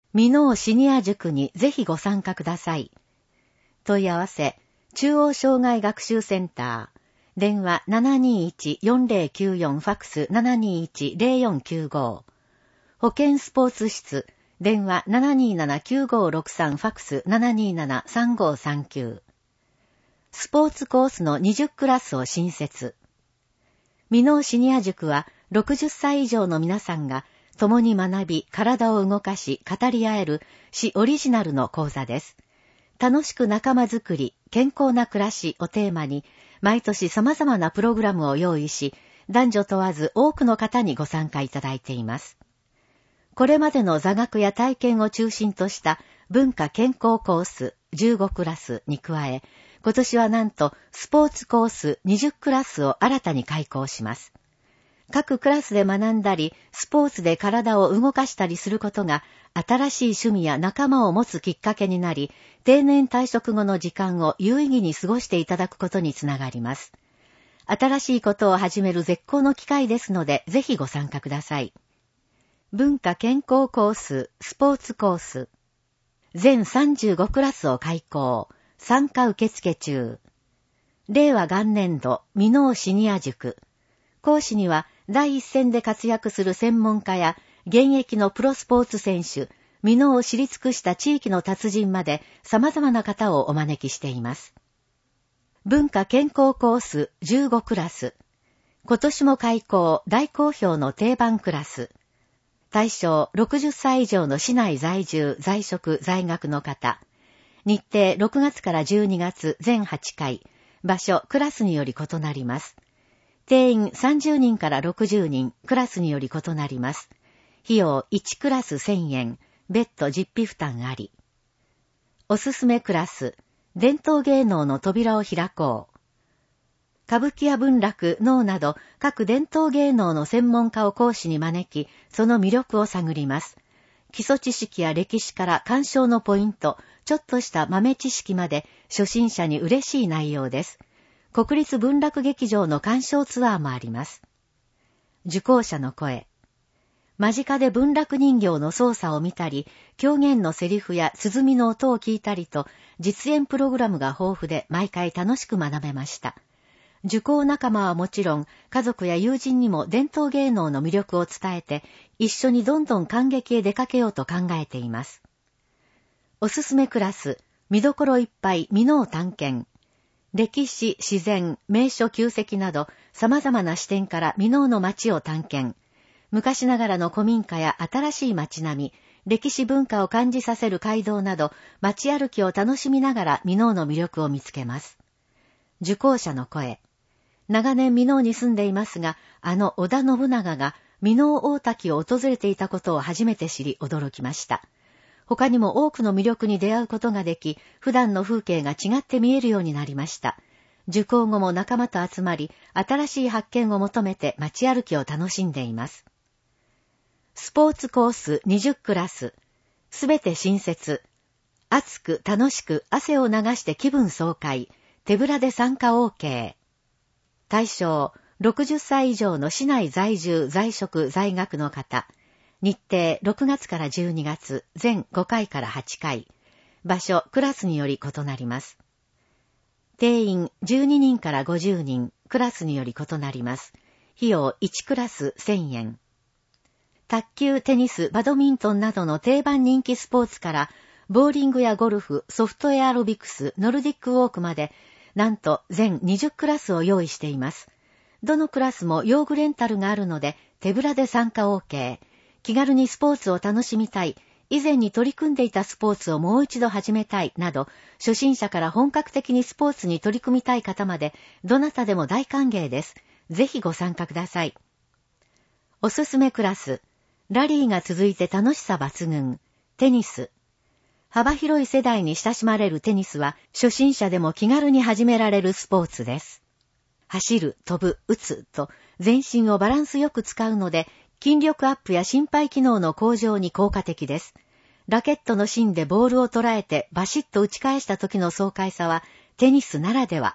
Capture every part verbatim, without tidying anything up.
箕面シニア塾にぜひご参加ください。問い合わせ、中央障害学習センター、電話 ななにいちよんぜろきゅうよん ファックス ななにいちぜろよんきゅうご、保健スポーツ室、電話 ななにーななきゅうごろくさん ファックス ななにーななさんごさんきゅう、スポーツコースのにじゅうクラスを新設。箕面シニア塾はろくじゅっさい以上の皆さんが共に学び、体を動かし、語り合える市オリジナルの講座です。楽しく仲間づくり、健康な暮らしをテーマに、毎年様々なプログラムを用意し、男女問わず多くの方にご参加いただいています。これまでの座学や体験を中心とした文化健康コースじゅうごクラスに加え、今年はなんとスポーツコースにじゅうクラスを新たに開講します。各クラスで学んだり、スポーツで体を動かしたりすることが、新しい趣味や仲間を持つきっかけになり、定年退職後の時間を有意義に過ごしていただくことにつながります。新しいことを始める絶好の機会ですので、ぜひご参加ください。文化健康コース、スポーツコース。全さんじゅうごクラスを開講。参加受付中。令和元年度、箕面シニア塾。講師には、第一線で活躍する専門家や、現役のプロスポーツ選手、箕面を知り尽くした地域の達人まで、様々な方をお招きしています。文化健康コースじゅうごクラス。今年も開講、大好評の定番クラス。対象ろくじゅっさい以上の市内在住、在職、在学の方。日程ろくがつからじゅうにがつ全はちかい。場所、クラスにより異なります。定員さんじゅうにんからろくじゅうにん、クラスにより異なります。費用いちクラスせんえん、別途実費負担あり。おすすめクラス、伝統芸能の扉を開こう。歌舞伎や文楽、能など各伝統芸能の専門家を講師に招き、その魅力を探ります。基礎知識や歴史から鑑賞のポイント、ちょっとした豆知識まで初心者に嬉しい内容です。国立文楽劇場の鑑賞ツアーもあります。受講者の声。間近で文楽人形の操作を見たり、狂言のセリフや鼓の音を聞いたりと、実演プログラムが豊富で毎回楽しく学べました。受講仲間はもちろん、家族や友人にも伝統芸能の魅力を伝えて、一緒にどんどん観劇へ出かけようと考えています。おすすめクラス、見どころいっぱい箕面探検。歴史、自然、名所旧跡など、様々な視点から箕面の街を探検。昔ながらの古民家や新しい街並み、歴史文化を感じさせる街道など、街歩きを楽しみながら箕面の魅力を見つけます。受講者の声。長年箕面に住んでいますが、あの織田信長が箕面大滝を訪れていたことを初めて知り驚きました。他にも多くの魅力に出会うことができ、普段の風景が違って見えるようになりました。受講後も仲間と集まり、新しい発見を求めて街歩きを楽しんでいます。スポーツコースにじゅうクラス。すべて新設。熱く楽しく汗を流して気分爽快。手ぶらで参加 OK。対象、ろくじゅっさい以上の市内在住、在職、在学の方。日程、ろくがつからじゅうにがつ、全ごかいからはちかい。場所、クラスにより異なります。定員、じゅうににんからごじゅうにん、クラスにより異なります。費用、いちクラスせんえん。卓球、テニス、バドミントンなどの定番人気スポーツから、ボーリングやゴルフ、ソフトエアロビクス、ノルディックウォークまで、なんと全にじゅうクラスを用意しています。どのクラスも用具レンタルがあるので手ぶらで参加 OK。気軽にスポーツを楽しみたい、以前に取り組んでいたスポーツをもう一度始めたいなど、初心者から本格的にスポーツに取り組みたい方まで、どなたでも大歓迎です。ぜひご参加ください。おすすめクラス。ラリーが続いて楽しさ抜群。テニス。幅広い世代に親しまれるテニスは、初心者でも気軽に始められるスポーツです。走る、飛ぶ、打つと、全身をバランスよく使うので、筋力アップや心肺機能の向上に効果的です。ラケットの芯でボールを捉えてバシッと打ち返した時の爽快さは、テニスならでは。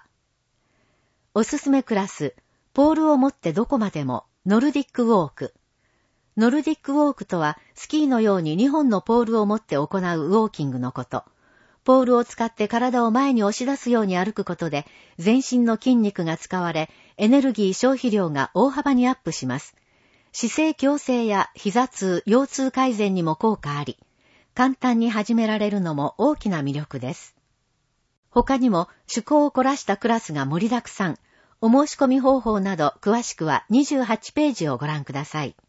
おすすめクラス、ポールを持ってどこまでも、ノルディックウォーク。 ノルディックウォークとは、スキーのようににほんのポールを持って行うウォーキングのこと。ポールを使って体を前に押し出すように歩くことで、全身の筋肉が使われ、エネルギー消費量が大幅にアップします。姿勢矯正や膝痛、腰痛改善にも効果あり、簡単に始められるのも大きな魅力です。他にも趣向を凝らしたクラスが盛りだくさん。お申し込み方法など詳しくはにじゅうはちページをご覧ください。